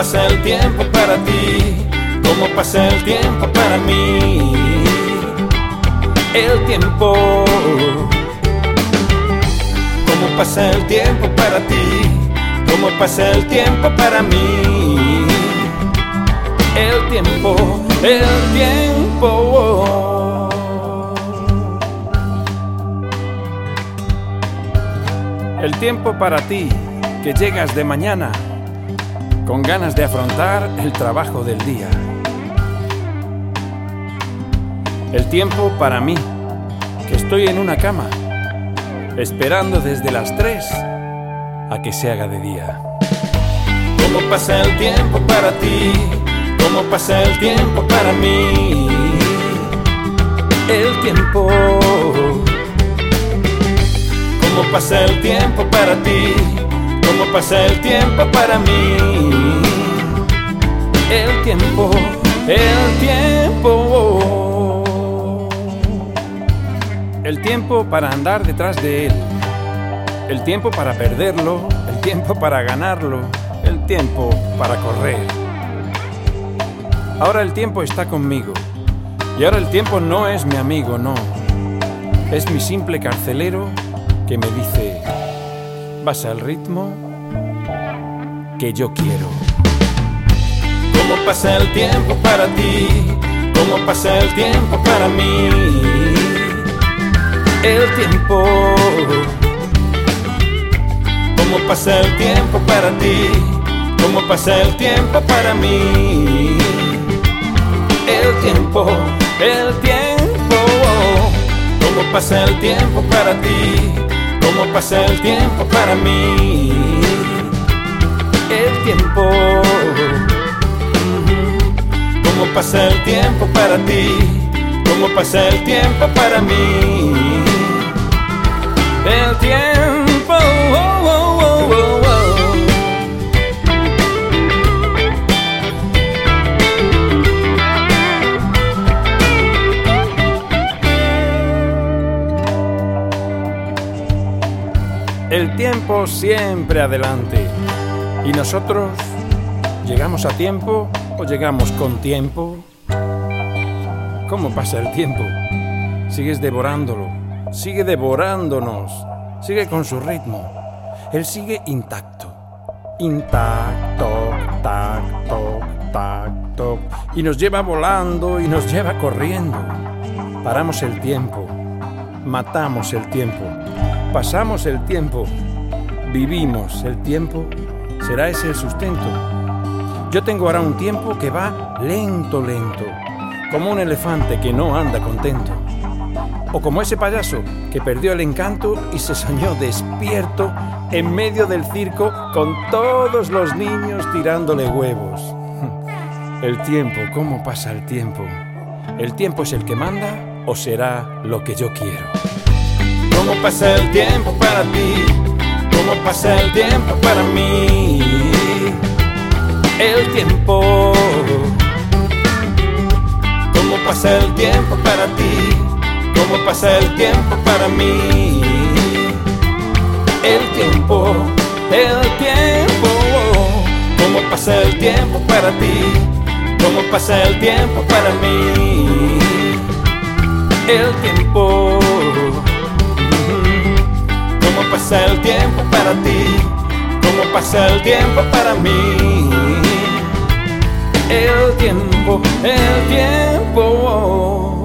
pasa el tiempo para ti, cómo pasa el tiempo para mí. El tiempo, cómo pasa el tiempo para ti, cómo pasa el tiempo para mí. El tiempo, el tiempo. El tiempo para ti, que llegas de mañana con ganas de afrontar el trabajo del día. El tiempo para mí, que estoy en una cama esperando desde las 3 a que se haga de día. ¿Cómo pasa el tiempo para ti? ¿Cómo pasa el tiempo para mí? El tiempo. ¿Cómo pasa el tiempo para ti? ¿Cómo pasa el tiempo para mí? El tiempo, el tiempo. El tiempo para andar detrás de él. El tiempo para perderlo. El tiempo para ganarlo. El tiempo para correr. Ahora el tiempo está conmigo. Y ahora el tiempo no es mi amigo, no. Es mi simple carcelero que me dice: vas al ritmo que yo quiero. ¿Cómo pasa el tiempo para ti? ¿Cómo pasa el tiempo para mí? El tiempo. ¿Cómo pasa el tiempo para ti? ¿Cómo pasa el tiempo para mí? El tiempo, el tiempo. ¿Cómo pasa el tiempo para ti? ¿Cómo pasa el tiempo para mí? El tiempo. ¿Cómo pasa el tiempo para ti? ¿Cómo pasa el tiempo para mí? El tiempo. El tiempo siempre adelante. ¿Y nosotros llegamos a tiempo o llegamos con tiempo? ¿Cómo pasa el tiempo? Sigues devorándolo, sigue devorándonos, sigue con su ritmo. Él sigue intacto, intacto, tac, toc, tac, toc. Y nos lleva volando y nos lleva corriendo. Paramos el tiempo, matamos el tiempo. Pasamos el tiempo, vivimos el tiempo, ¿será ese el sustento? Yo tengo ahora un tiempo que va lento, lento, como un elefante que no anda contento. O como ese payaso que perdió el encanto y se soñó despierto en medio del circo con todos los niños tirándole huevos. El tiempo, ¿cómo pasa el tiempo? ¿El tiempo es el que manda o será lo que yo quiero? ¿Cómo pasa el tiempo para ti? ¿Cómo pasa el tiempo para mí? El tiempo. ¿Cómo pasa el tiempo para ti? ¿Cómo pasa el tiempo para mí? El tiempo, el tiempo. ¿Cómo pasa el tiempo para ti? ¿Cómo pasa el tiempo para mí? El tiempo. ¿Cómo pasa el tiempo para ti? ¿Cómo pasa el tiempo para mí? El tiempo, el tiempo.